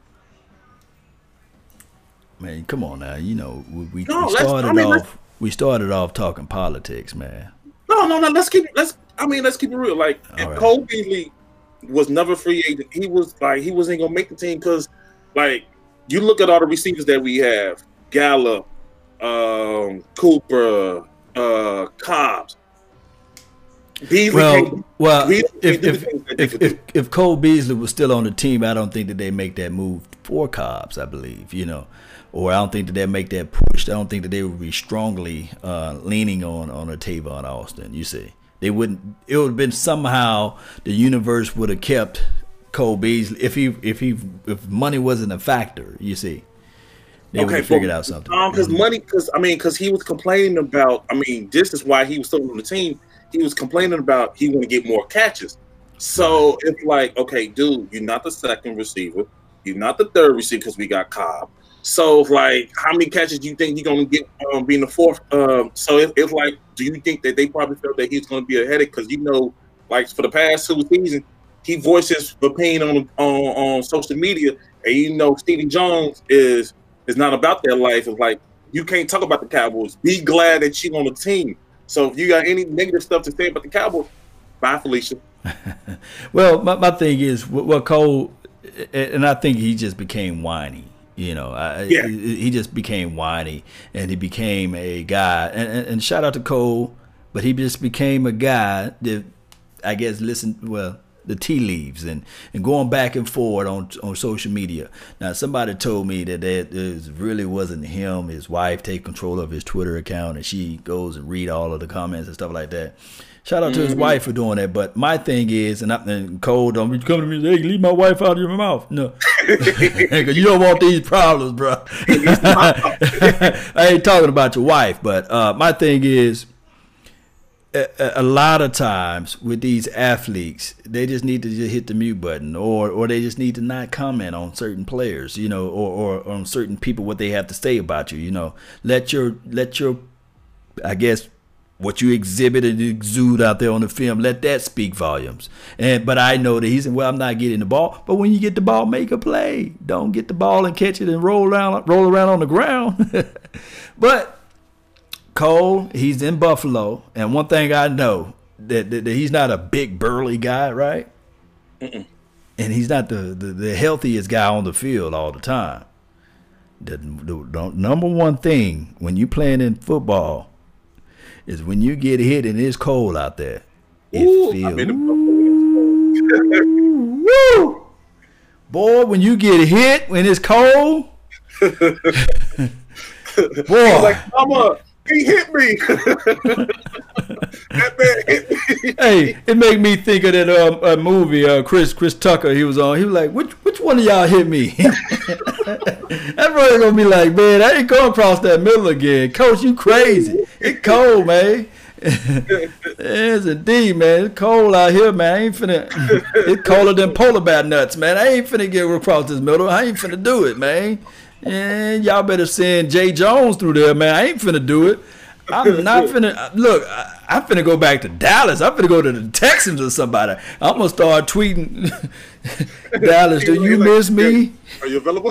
Man, come on now. You know, we started off talking politics, man. No. Let's keep it real. Like, if right. Cole Beasley was never free agent, he wasn't gonna make the team, because, like, you look at all the receivers that we have: Gallup, Cooper, Cobbs. Beasley if Cole Beasley was still on the team, I don't think that they make that move for Cobbs. I believe, or I don't think that they make that push. I don't think that they would be strongly leaning on a Tavon Austin. You see, they wouldn't. It would have been somehow the universe would have kept Cole Beasley if money wasn't a factor. You see, they would have figured out something. Because he was complaining about. This is why he was still on the team. He was complaining about he want to get more catches. So it's like, okay, dude, you're not the second receiver. You're not the third receiver because we got Cobb. So, like, how many catches do you think you're going to get being the fourth? So it's like, do you think that they probably felt that he's going to be a headache? Because, like, for the past 2 seasons, he voices opinion on social media. And, Stephen Jones is not about that life. It's like, you can't talk about the Cowboys. Be glad that you're on the team. So if you got any negative stuff to say about the Cowboys, bye, Felicia. Well, my thing is, Cole, and I think he just became whiny. He just became whiny, and he became a guy. And shout out to Cole, but he just became a guy that, I guess, the tea leaves and going back and forward on social media. Now, somebody told me that it really wasn't him. His wife take control of his Twitter account, and she goes and read all of the comments and stuff like that. Shout out to his wife for doing that. But my thing is, and Cole, don't be coming to me and say, hey, leave my wife out of your mouth. No. Because you don't want these problems, bro. I ain't talking about your wife. But my thing is, a lot of times with these athletes, they just need to just hit the mute button, or they just need to not comment on certain players, or on certain people, what they have to say about you. Let your I guess what you exhibit and exude out there on the film, let that speak volumes. But I know that he said, well, I'm not getting the ball. But when you get the ball, make a play. Don't get the ball and catch it and roll around on the ground. But Cole, he's in Buffalo, and one thing I know, that he's not a big burly guy, right? Mm-mm. And he's not the healthiest guy on the field all the time. The number one thing when you playing in football is when you get hit and it's cold out there. It feels. Woo! Boy, when you get hit when it's cold, boy, like, Mama, he hit me. That man hit me. Hey, it made me think of that movie, Chris Tucker. He was on. He was like, which one of y'all hit me? That brother gonna be like, man, I ain't going across that middle again. Coach, you crazy. It's cold, man. Yes, indeed, man. It's cold out here, man. I ain't finna. It's colder than polar bear nuts, man. I ain't finna get across this middle. I ain't finna do it, man. And y'all better send Jay Jones through there, man. I ain't finna do it. I'm not finna. Look, I'm finna go back to Dallas. I'm finna go to the Texans or somebody. I'm gonna start tweeting, Dallas, do you miss me? Are you available?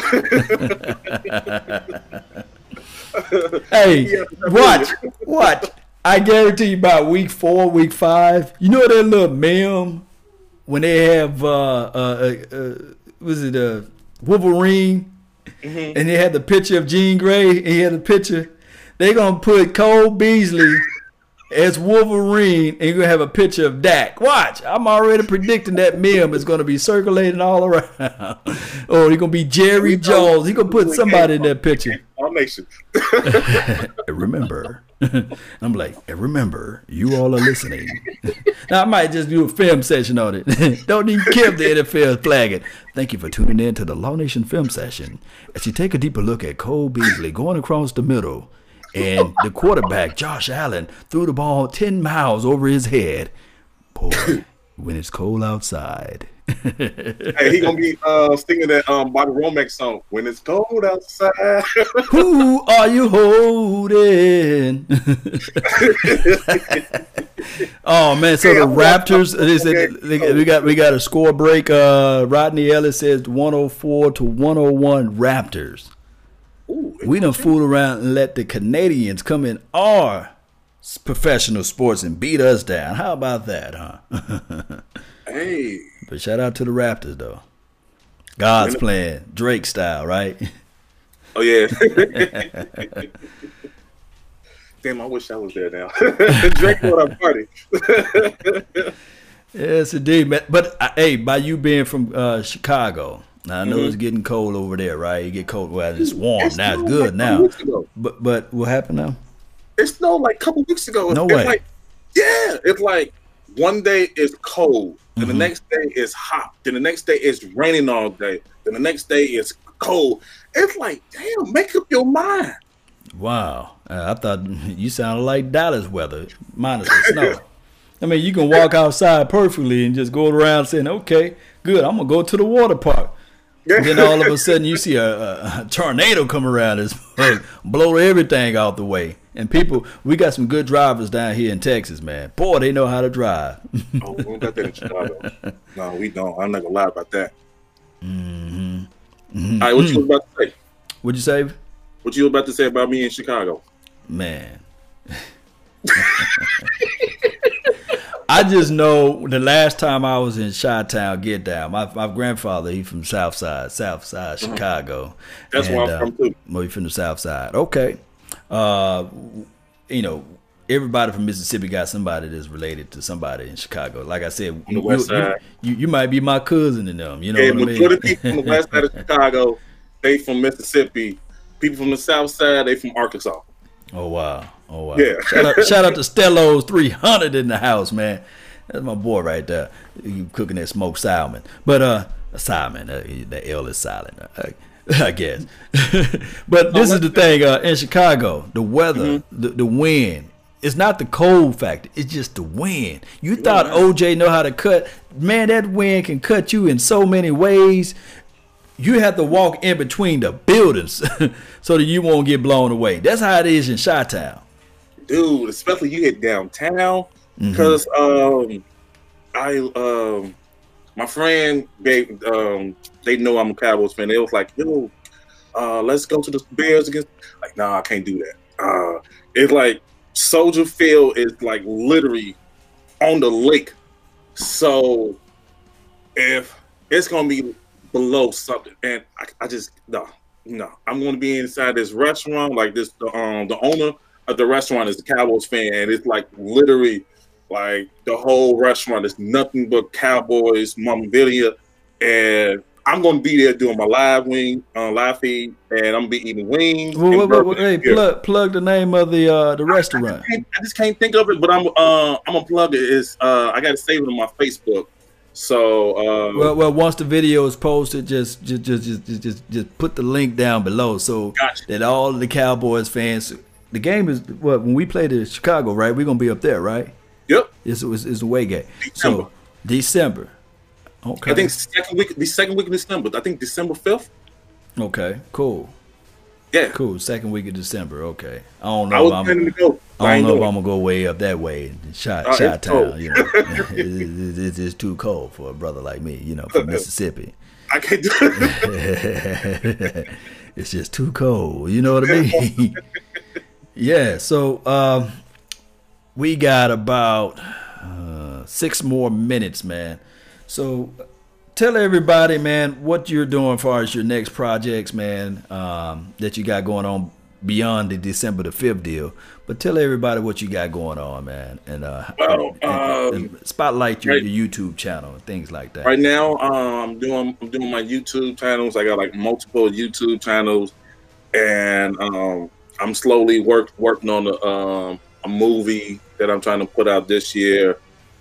Hey, watch. I guarantee you by week 4, week 5, you know that little meme when they have was it Wolverine, and they had the picture of Jean Grey, and he had the picture. They're gonna put Cole Beasley as Wolverine, and you're gonna have a picture of Dak. Watch, I'm already predicting that meme is gonna be circulating all around. Or he's gonna be Jerry Jones. He's gonna put somebody in that picture. I'll make sure. Remember, I'm like, remember, you all are listening. Now I might just do a film session on it. Don't even care if the NFL flag it. Thank you for tuning in to the Law Nation Film Session. As you take a deeper look at Cole Beasley going across the middle. And the quarterback, Josh Allen, threw the ball 10 miles over his head. Boy, when it's cold outside. Hey, he gonna be singing that Bobby Womack song. When it's cold outside. Who are you holding? Oh man! So the Raptors. We got a score break. Rodney Ellis says 104-101 Raptors. Ooh, We done fool around and let the Canadians come in our professional sports and beat us down. How about that, huh? Hey. But shout out to the Raptors, though. God's playing Drake style, right? Oh, yeah. Damn, I wish I was there now. Drake on our party. Yes, indeed, man. But, hey, by you being from Chicago, now, I know it's getting cold over there, right? You get cold. Well, it's warm. Now it's good now. But what happened now? It snowed like a couple weeks ago. No way. Like, yeah. It's like one day it's cold. Then the next day it's hot. Then the next day it's raining all day. Then the next day it's cold. It's like, damn, make up your mind. Wow. I thought you sounded like Dallas weather, minus the snow. I mean, you can walk outside perfectly and just go around saying, okay, good, I'm going to go to the water park. And then all of a sudden you see a tornado come around and blow everything out the way. And people, we got some good drivers down here in Texas, man. Boy, they know how to drive. Oh, we don't got that in Chicago. No, we don't. I'm not going to lie about that. All right, what you was about to say? What'd you say? What you was about to say about me in Chicago? Man. I just know the last time I was in Chi-Town, Get Down, my grandfather, he from South Side Chicago. That's where I'm from too. Well, you from the South Side. Okay. You know, everybody from Mississippi got somebody that's related to somebody in Chicago. Like I said, you might be my cousin in them. You know what I mean? Majority of people from the west side of Chicago, they from Mississippi. People from the South Side, they from Arkansas. Oh wow. Oh wow! Yeah. Shout out to Stello's 300 in the house, man. That's my boy right there. You cooking that smoked salmon, but Simon, the L is silent, I guess. But this is the thing in Chicago: the weather, the wind. It's not the cold factor; it's just the wind. You thought OJ know how to cut? Man, that wind can cut you in so many ways. You have to walk in between the buildings so that you won't get blown away. That's how it is in Chi-Town. Dude, especially you get downtown, because my friend gave they know I'm a Cowboys fan. They was like, yo, let's go to the Bears against. Like, nah, I can't do that. It's like Soldier Field is like literally on the lake, so if it's gonna be below something, and I just no, I'm gonna be inside this restaurant like this. The owner of the restaurant is a Cowboys fan, and it's like literally like the whole restaurant is nothing but Cowboys memorabilia, and I'm gonna be there doing my live feed, and I'm gonna be eating wings. Hey, plug the name of the restaurant. I just can't think of it, but I'm gonna plug it. It's I gotta save it on my Facebook. So well, once the video is posted, just put the link down below so that all of the Cowboys fans. The game is when we play the Chicago, right? We're gonna be up there, right? Yep. It's a away game. December. So December. Okay. I think the second week of December. I think December 5th. Okay. Cool. Yeah. Cool. Second week of December. Okay. I don't know. I was planning to go. I don't know if I'm gonna go way up that way, Chi-Town. You know, it's too cold for a brother like me. You know, from Mississippi. I can't do it. It's just too cold. You know what I mean? Yeah. So we got about 6 more minutes, man. So tell everybody, man, what you're doing as far as your next projects, man, that you got going on beyond the December the 5th deal. But tell everybody what you got going on, man, and spotlight your YouTube channel and things like that. Right now, I'm doing my YouTube channels. I got like multiple YouTube channels, and I'm slowly working on a movie that I'm trying to put out this year.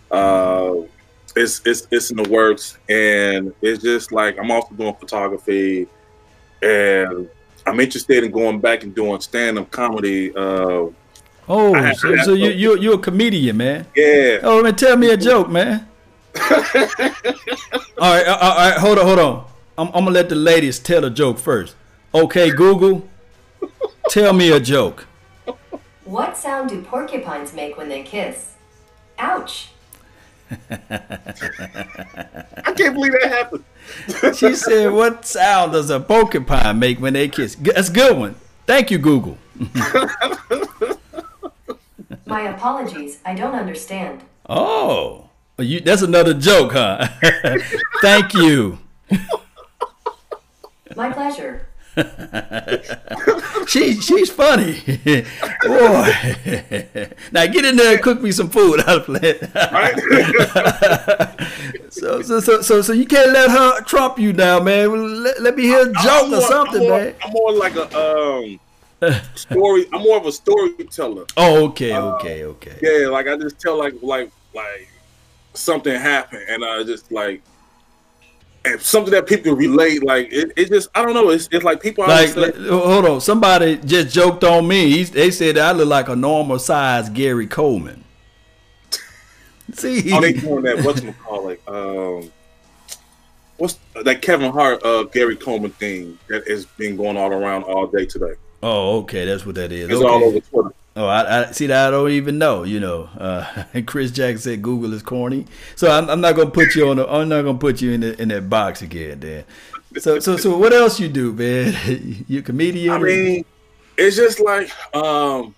It's in the works, and it's just like I'm also doing photography, and I'm interested in going back and doing stand-up comedy. So you're a comedian, man. Yeah. Oh, man, tell me a joke, man. All right, hold on. I'm gonna let the ladies tell a joke first. Okay, Google, tell me a joke. What sound do porcupines make when they kiss? Ouch. I can't believe that happened. She said, "What sound does a porcupine make when they kiss?" That's a good one. Thank you, Google. My apologies. I don't understand. Oh, that's another joke, huh? Thank you. My pleasure. She's funny. Boy. Now get in there and cook me some food. Right? So you can't let her trump you now, man. Let me hear a joke or something, man. I'm more like a story. I'm more of a storyteller. Oh, okay. Yeah, like I just tell like something happened, and I just like. And something that people relate, like it just, I don't know. It's like people like hold on. Somebody just joked on me. They said I look like a normal size Gary Coleman. See, they doing that? Whatchamacallit? What's that Kevin Hart Gary Coleman thing that has been going all around all day today? Oh, okay, that's what that is. It's all over Twitter. Oh, I see that. I don't even know. And Chris Jackson said Google is corny, so I'm not gonna put you I'm not gonna put you in that box again, Dan. So what else you do, man? You a comedian? I mean, it's just like I'm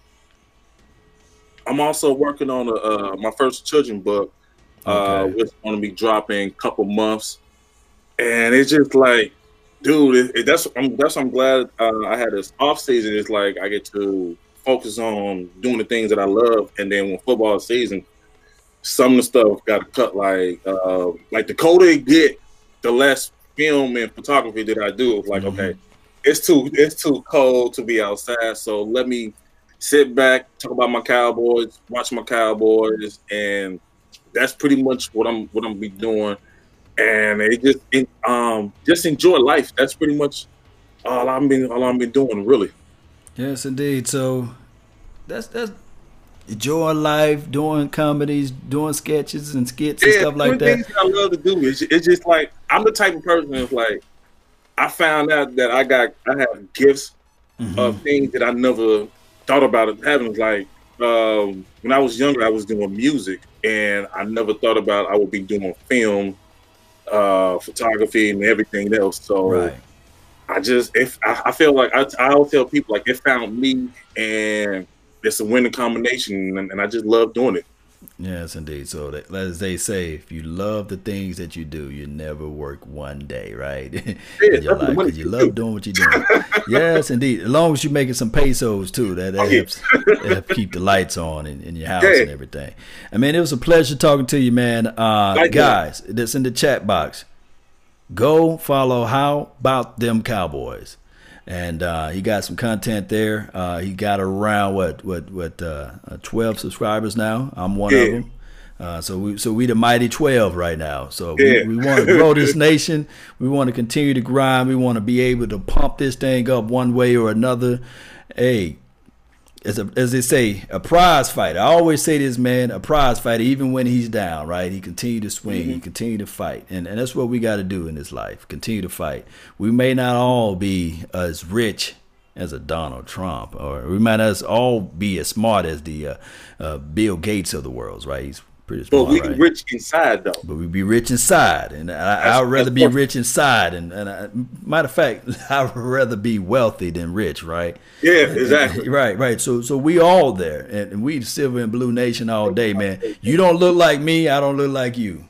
also working on my first children's book, which is going to be dropping a couple months, and it's just like, dude, I'm glad I had this off season. It's like I get to focus on doing the things that I love, and then when football season, some of the stuff got to cut. Like the colder it get, the less film and photography that I do. It's like, okay, it's too cold to be outside, so let me sit back, talk about my Cowboys, watch my Cowboys, and that's pretty much what I'm be doing. And it just enjoy life. That's pretty much all I've been doing, really. Yes, indeed. So that's enjoying life, doing comedies, doing sketches and skits and stuff like that. Things that I love to do. It's just like I'm the type of person that's like, I found out that I have gifts of things that I never thought about having. Like when I was younger, I was doing music, and I never thought about I would be doing film, photography, and everything else. So. Right. I feel like I always tell people, like, it found me, and it's a winning combination, and I just love doing it. Yes, indeed. So as they say, if you love the things that you do, you never work one day, right? In your life, because you love doing what you're doing. Yes, indeed. As long as you're making some pesos too, that helps keep the lights on in your house and everything. I mean, it was a pleasure talking to you, man. Guys, that's in the chat box. Go follow How About Them Cowboys, and he got some content there. He got around 12 subscribers now. I'm one of them. So we the mighty 12 right now. So we want to grow this nation. We want to continue to grind. We want to be able to pump this thing up one way or another. Hey, as they say, a prize fighter. I always say this, man, a prize fighter, even when he's down, right? He continue to swing, he continue to fight. And that's what we got to do in this life, continue to fight. We may not all be as rich as a Donald Trump, or we might not all be as smart as the Bill Gates of the world, right? He's pretty smart, but we be rich inside, though. But we be rich inside, and I'd rather be rich inside. And matter of fact, I'd rather be wealthy than rich, right? Yeah, exactly. Right. So we all there, and we Silver and Blue Nation all day, man. You don't look like me, I don't look like you,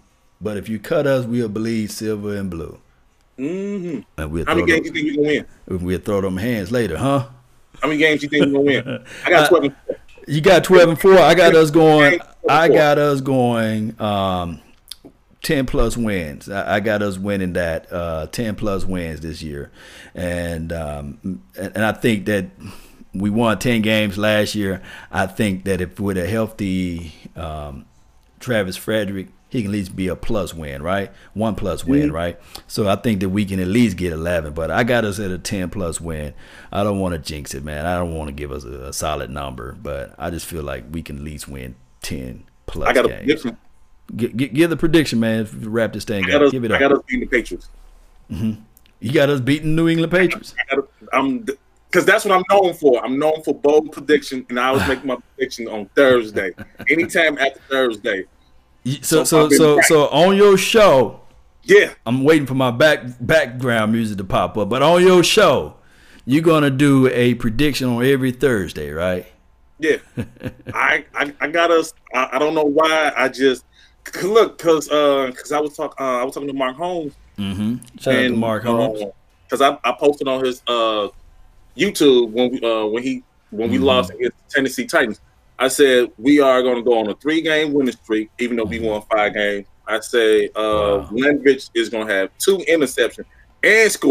but if you cut us, we'll bleed silver and blue. Mm-hmm. And we'll How many games you think we gonna win? We'll throw them hands later, huh? How many games you think we gonna win? I got 12. You got 12-4. I got us going. I got us going 10+ wins. I got us winning that 10+ wins this year, and I think that we won 10 games last year. I think that if with a healthy Travis Frederick, he can at least be a plus win, right? 1+ win, right? So I think that we can at least get 11. But I got us at a 10+ win. I don't want to jinx it, man. I don't want to give us a solid number, but I just feel like we can at least win 10+ I got games. a prediction. Give the prediction, man. If you wrap this thing up, give it up. I got us beating the Patriots. You got us beating New England Patriots. Because that's what I'm known for. I'm known for bold prediction, and I always make my prediction on Thursday. Anytime after Thursday. So on your show, yeah, I'm waiting for my background music to pop up. But on your show, you're gonna do a prediction on every Thursday, right? Yeah, I got us. I don't know why. I just look because I was talking to Mark Holmes. Shout out to Mark Holmes because I posted on his YouTube when we lost against Tennessee Titans. I said we are going to go on a 3-game winning streak, even though we won 5 games. I say Lendrich is going to have 2 interceptions and score.